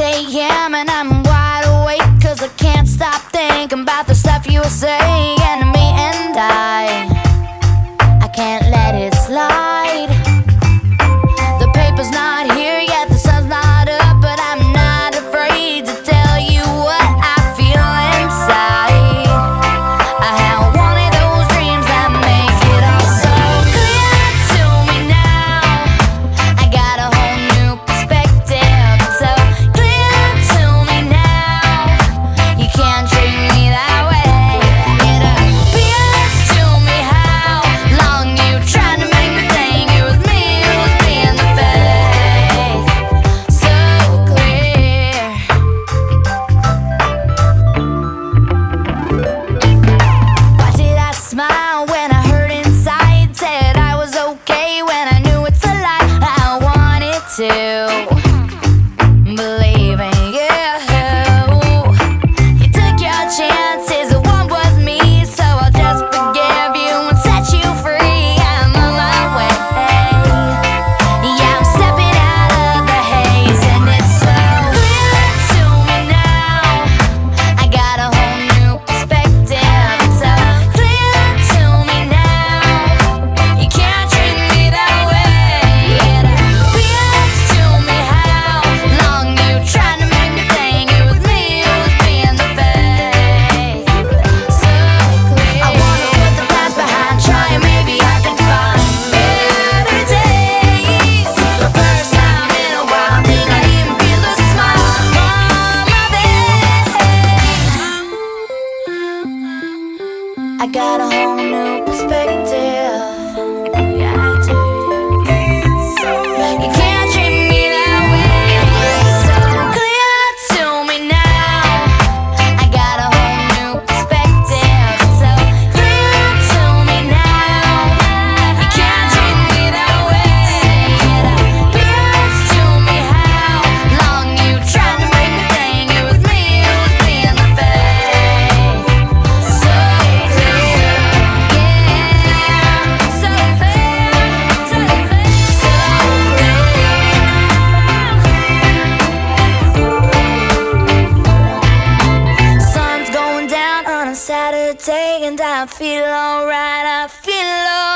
a.m. and I'm wide awake, 'cause I can't stop thinking about the stuff you were saying to me, and I can't let it slide. The paper's not here yet, the sun's not up, but I'm not afraid to tell you what I feel inside. I had one of those dreams that make it all so clear to me now. I got a whole new perspective. It's so clear to me now. You can't treat me that way. It appears to me how long you tried to make me think it was me who was being the fake. So clear. Why did I smile when I heard inside said I was okay when I knew it's a lie? I wanted to believe in you. You took your chances, one was me, so I'll just forgive you and set you free. I'm on my way. Yeah, I'm stepping out of the haze, and it's so clear to me now. I got a whole new perspective. It's so clear to me now. You can't treat me that way. It appears to me how long you tried to make me think it was me who was being the fake. So clear. I wanna put the past behind, trying maybe I can find better days. The first time in a while, did I even feel the smile on my face? I got a whole new perspective. Yeah, I do. You can't treat me that way. It's so clear to me now. I got a whole new perspective. It's so clear to me now. You can't treat me that way. It appears to me how long you tried to make me think it was me who was being the fake. So clear, yeah. So clear, so clear, so clear. Sun's going down on a Saturday, and I feel alright. I feel alright.